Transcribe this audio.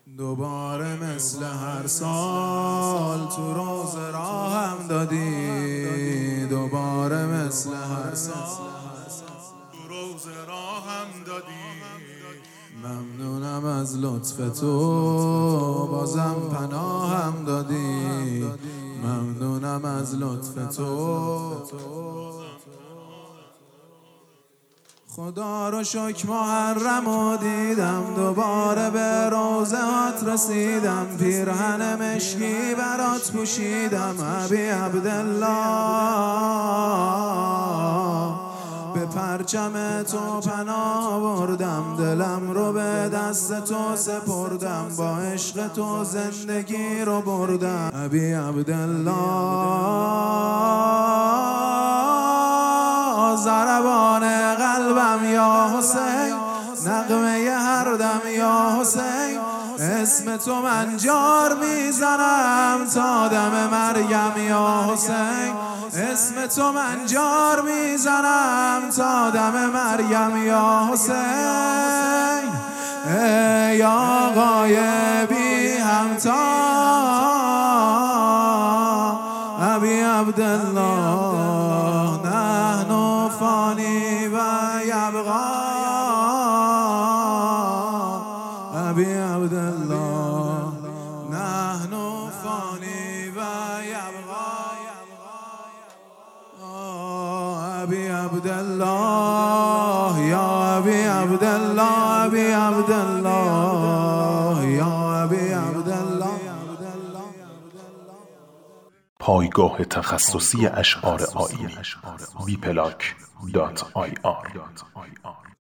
دوباره مثل هر سال تو روز راهم دادی، دوباره مثل هر سال تو روز راهم دادی. ممنونم از لطف تو، بازم پناهم دادی. ممنونم از لطف تو. خدا رو شکر محرمو دیدم، دوباره به روضه‌هات رسیدم. پیرهن مشکی برات پوشیدم ابی عبدالله، به پرچم تو پناه بردم. دلم رو به دست تو سپردم، با عشق تو زندگی رو بردم ابی عبدالله. ضربان قلبم یا حسین، نغمه هر دم یا حسین. اسم تو من جار میزنم تا دم مریم یا حسین. اسم تو من جار میزنم تا دم مریم یا حسین. ای آقای بی همتا ابی عبدالله، نحن فانی و یبقا ابی عبدالله، نحن فانی و یبقا ابی عبدالله، یا ابی عبدالله، ابی عبدالله، یا ابی عبدالله. پایگاه تخصصی اشعار آیینی bplak.ir